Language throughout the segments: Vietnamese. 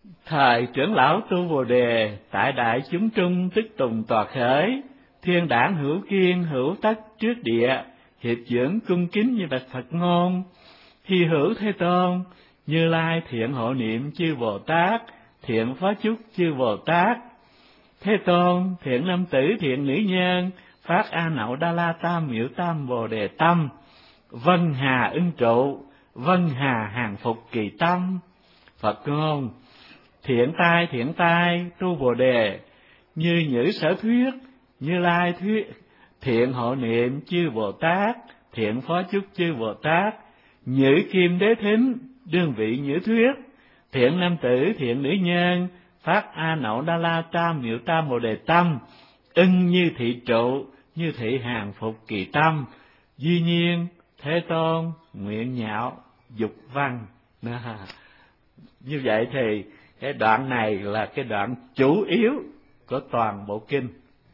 Thời trưởng lão tu Bồ Đề, tại đại chúng trung tức tùng tòa khởi, thiên đảng hữu kiên hữu tất trước địa, hiệp dưỡng cung kính như bạch Phật ngôn. Hy hữu Thế Tôn, Như Lai thiện hộ niệm chư Bồ Tát, thiện phó chúc chư Bồ Tát. Thế Tôn, thiện nam tử thiện nữ nhân, phát A Nậu Đa La Tam Miệu Tam Bồ Đề Tâm, vân hà ưng trụ, vân hà hàng phục kỳ tâm. Phật ngôn: thiện tai tu Bồ Đề, như nhữ sở thuyết, Như Lai thuyết, thiện hộ niệm chư Bồ Tát, thiện phó chúc chư Bồ Tát. Nhữ kim đế thính, đương vị nhữ thuyết, thiện nam tử thiện nữ nhân, phát A Nậu Đa La Tam Miệu Tam Bồ Đề Tâm, ưng như thị trụ, như thị hàng phục kỳ tâm. Duy nhiên Thế Tôn nguyện nhạo dục văn. Như vậy thì cái đoạn này là cái đoạn chủ yếu của toàn bộ kinh.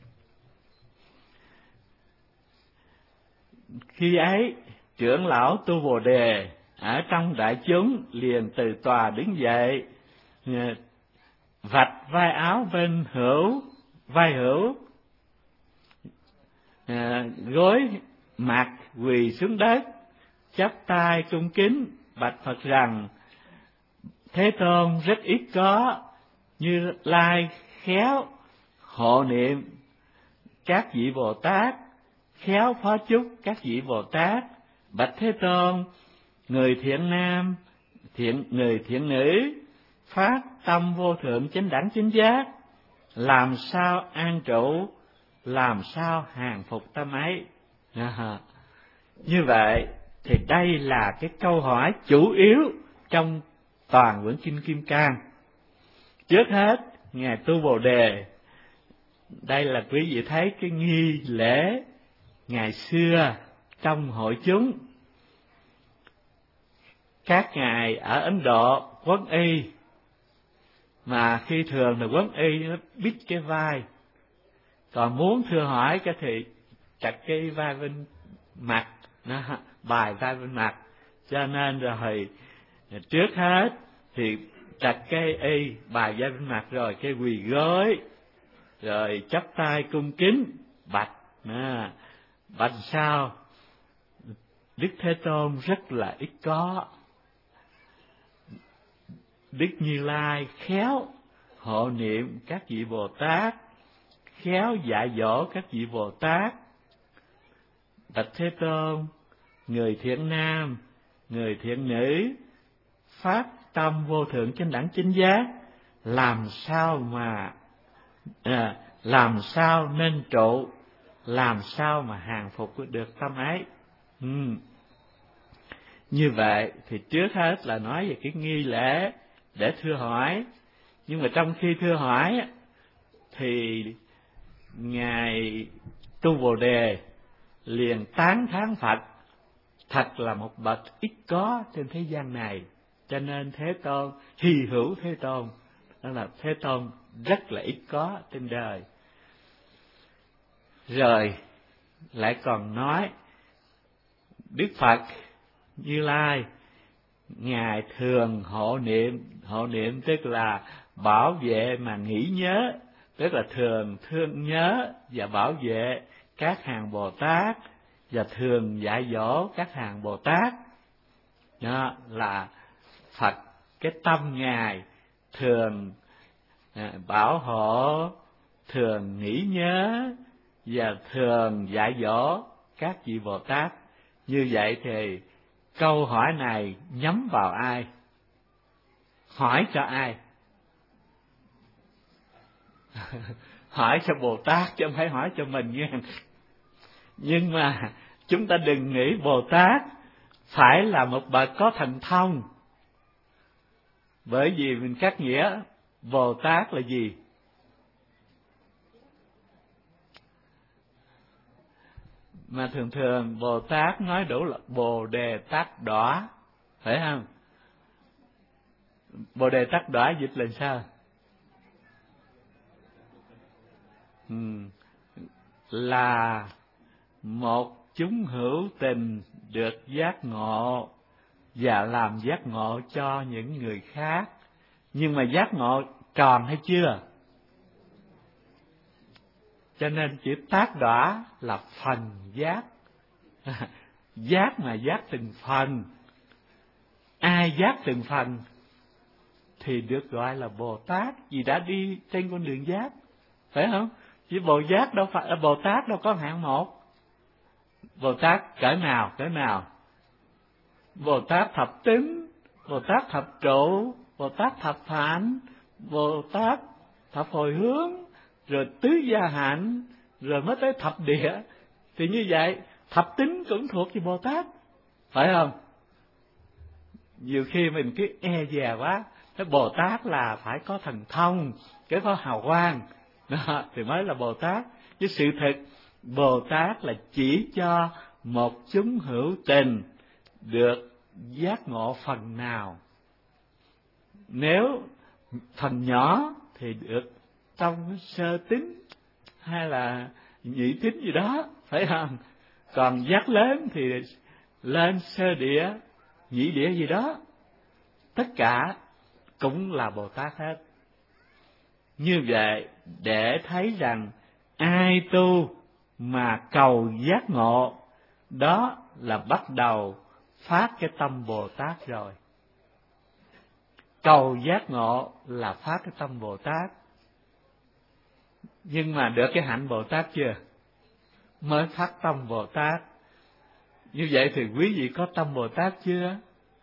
Khi ấy trưởng lão tu Bồ Đề ở trong đại chúng liền từ tòa đứng dậy, vạch vai áo bên vai hữu, gối mặt quỳ xuống đất, chắp tay cung kính bạch Phật rằng: Thế Tôn rất ít có, Như Lai khéo hộ niệm các vị Bồ Tát, khéo phó chúc các vị Bồ Tát. Bạch Thế Tôn, người thiện nam, người thiện nữ, phát tâm vô thượng chánh đẳng chánh giác, làm sao an trụ, làm sao hàng phục tâm ấy. Như vậy thì đây là cái câu hỏi chủ yếu trong toàn quyển kinh Kim Cang. Trước hết, ngài tu Bồ Đề, đây là quý vị thấy cái nghi lễ ngày xưa trong hội chúng. Các ngài ở Ấn Độ quấn y, mà khi thường là quấn y nó bít cái vai, còn muốn thưa hỏi cái thì chặt cái vai bên mặt, nó bài vai bên mặt. Cho nên rồi trước hết thì chặt cái y bài vai bên mặt, rồi cái quỳ gối, rồi chắp tay cung kính bạch. Bạch sao? Đức Thế Tôn rất là ít có. Đức Như Lai khéo hộ niệm các vị Bồ Tát, khéo dạy dỗ các vị Bồ Tát. Bạch Thế Tôn, người thiện nam, người thiện nữ, phát tâm vô thượng chánh đẳng chánh giác, làm sao nên trụ, làm sao mà hàng phục được tâm ấy. Như vậy thì trước hết là nói về cái nghi lễ để thưa hỏi. Nhưng mà trong khi thưa hỏi thì ngài tu Bồ Đề liền tán thán Phật thật là một bậc ít có trên thế gian này. Cho nên Thế Tôn, hy hữu Thế Tôn, đó là Thế Tôn rất là ít có trên đời. Rồi lại còn nói Đức Phật Như Lai ngài thường hộ niệm tức là bảo vệ mà nghĩ nhớ, tức là thường thương nhớ và bảo vệ các hàng Bồ Tát, và thường dạy dỗ các hàng Bồ Tát. Đó là Phật, cái tâm ngài thường bảo hộ, thường nghĩ nhớ và thường dạy dỗ các vị Bồ Tát. Như vậy thì câu hỏi này nhắm vào ai? Hỏi cho ai? Hỏi cho Bồ Tát chứ không phải hỏi cho mình nha. Nhưng mà chúng ta đừng nghĩ Bồ Tát phải là một bậc có thần thông. Bởi vì mình cắt nghĩa Bồ Tát là gì? Mà thường thường Bồ Tát nói đủ là Bồ Đề Tát Đỏ, phải không? Bồ Đề Tát Đỏ dịch là sao? Là một chúng hữu tình được giác ngộ và làm giác ngộ cho những người khác, Nhưng mà giác ngộ tròn hay chưa? Cho nên chữ tác đọa là phần giác. Giác mà giác từng phần. Ai giác từng phần thì được gọi là Bồ Tát, vì đã đi trên con đường giác, phải không? Chứ Bồ Tát đâu có hạng một. Bồ Tát cỡ nào? Bồ Tát thập tính, Bồ Tát thập trụ, Bồ Tát thập hạnh, Bồ Tát thập hồi hướng, rồi tứ gia hạnh, rồi mới tới thập địa. Thì như vậy thập tính cũng thuộc về Bồ Tát, phải không? Nhiều khi mình cứ e dè quá, cái Bồ Tát là phải có thần thông, cái có hào quang đó, thì mới là Bồ Tát. Chứ sự thực Bồ Tát là chỉ cho một chúng hữu tình được giác ngộ phần nào. Nếu phần nhỏ thì được trong sơ tính hay là nhị tính gì đó, phải không? Còn giác lớn thì lên sơ địa, nhị địa gì đó. Tất cả cũng là Bồ Tát hết. Như vậy để thấy rằng ai tu mà cầu giác ngộ, đó là bắt đầu phát cái tâm Bồ Tát rồi. Cầu giác ngộ là phát cái tâm Bồ Tát. Nhưng mà được cái hạnh Bồ Tát chưa? Mới phát tâm Bồ Tát. Như vậy thì quý vị có tâm Bồ Tát chưa?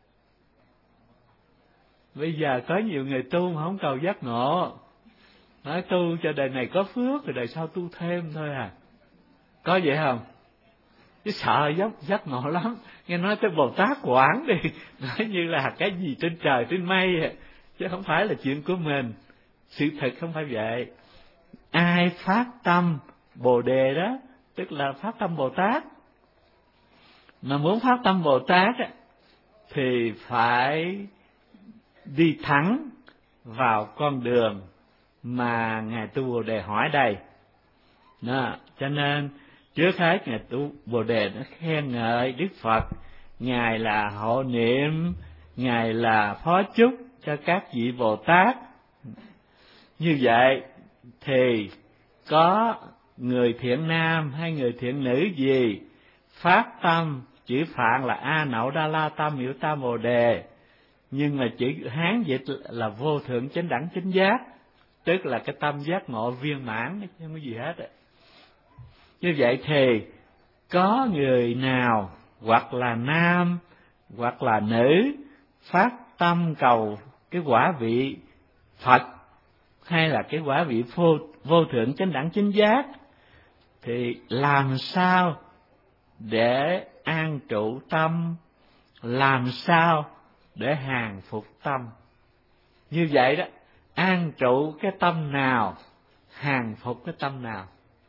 Bây giờ có nhiều người tu mà không cầu giác ngộ, nói tu cho đời này có phước rồi đời sau tu thêm thôi à. Có vậy không? Chứ sợ giác ngộ lắm. Nghe nói tới Bồ Tát quản đi, nói như là cái gì trên trời trên mây, chứ không phải là chuyện của mình. Sự thật không phải vậy. Ai phát tâm Bồ Đề đó, tức là phát tâm Bồ Tát. Mà muốn phát tâm Bồ Tát thì phải đi thẳng vào con đường mà Ngài Tu Bồ Đề hỏi đây. Đó, cho nên trước hết Ngài Tu Bồ Đề nó khen ngợi Đức Phật, Ngài là hộ niệm, Ngài là phó chúc cho các vị Bồ Tát. Như vậy thì có người thiện nam hay người thiện nữ gì phát tâm chữ Phạn là A Nậu Đa La Tam Miệu Tam Bồ Đề, nhưng mà chữ Hán dịch là vô thượng chánh đẳng chánh giác, tức là cái tâm giác ngộ viên mãn, không có gì hết. Như vậy thì có người nào hoặc là nam hoặc là nữ phát tâm cầu cái quả vị Phật hay là cái quả vị vô thượng chánh đẳng chánh giác, thì làm sao để an trụ tâm, làm sao để hàng phục tâm? Như vậy đó, an trụ cái tâm nào, hàng phục cái tâm nào?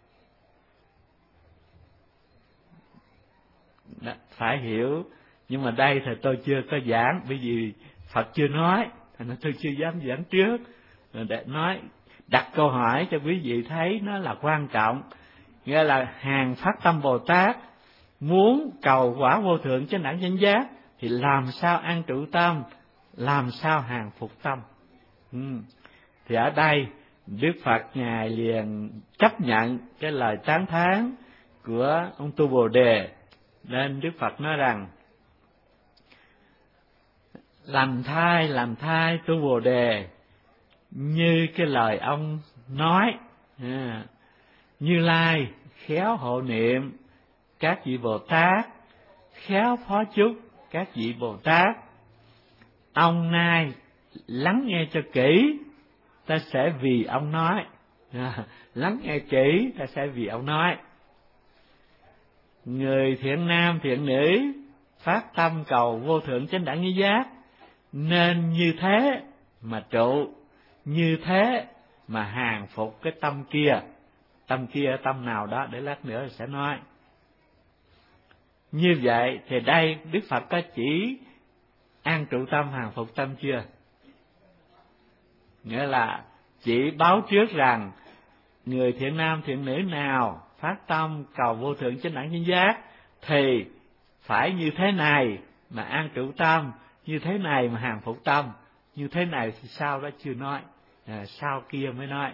Đó, phải hiểu. Nhưng mà đây thì tôi chưa có giảng, bởi vì Phật chưa nói, thành ra tôi chưa dám giảng trước. Để nói, đặt câu hỏi cho quý vị thấy nó là quan trọng. Nghĩa là hàng phát tâm Bồ Tát muốn cầu quả vô thượng chánh đẳng chánh giác thì làm sao an trụ tâm, làm sao hàng phục tâm. Thì ở đây Đức Phật Ngài liền chấp nhận cái lời tán thán của ông Tu Bồ Đề, nên Đức Phật nói rằng: làm thai Tu Bồ Đề, như cái lời ông nói, Như Lai khéo hộ niệm các vị Bồ Tát, khéo phó chúc các vị Bồ Tát. Ông nay lắng nghe cho kỹ, ta sẽ vì ông nói. Lắng nghe kỹ, ta sẽ vì ông nói. Người thiện nam thiện nữ phát tâm cầu vô thượng chánh đẳng như giác, nên như thế mà trụ, như thế mà hàng phục cái tâm kia. Tâm kia tâm nào đó để lát nữa sẽ nói. Như vậy thì đây Đức Phật có chỉ an trụ tâm hàng phục tâm chưa? Nghĩa là chỉ báo trước rằng người thiện nam thiện nữ nào phát tâm cầu vô thượng chánh đẳng chánh giác thì phải như thế này mà an trụ tâm, như thế này mà hàng phục tâm. như thế này thì sau đó chưa nói, sau kia mới nói.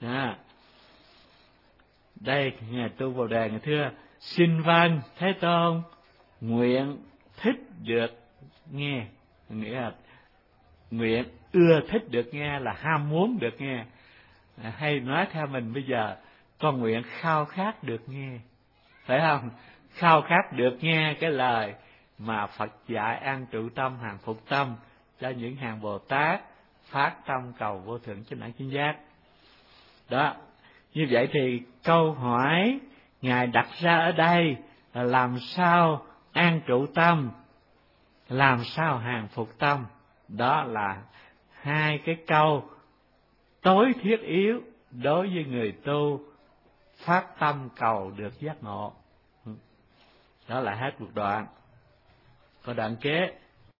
Đây Ngài Tu Bồ Đề Ngài thưa: xin vâng Thế Tôn, nguyện thích được nghe, nghĩa là nguyện ưa thích được nghe, là ham muốn được nghe. Hay nói theo mình bây giờ, con nguyện khao khát được nghe, phải không? Khao khát được nghe cái lời mà Phật dạy an trụ tâm, hàng phục tâm cho những hàng Bồ Tát phát tâm cầu vô thượng chánh đẳng chánh giác. Đó, như vậy thì câu hỏi Ngài đặt ra ở đây là làm sao an trụ tâm, làm sao hàng phục tâm. Đó là hai cái câu tối thiết yếu đối với người tu phát tâm cầu được giác ngộ. Đó là hết một đoạn. Có đoạn kế: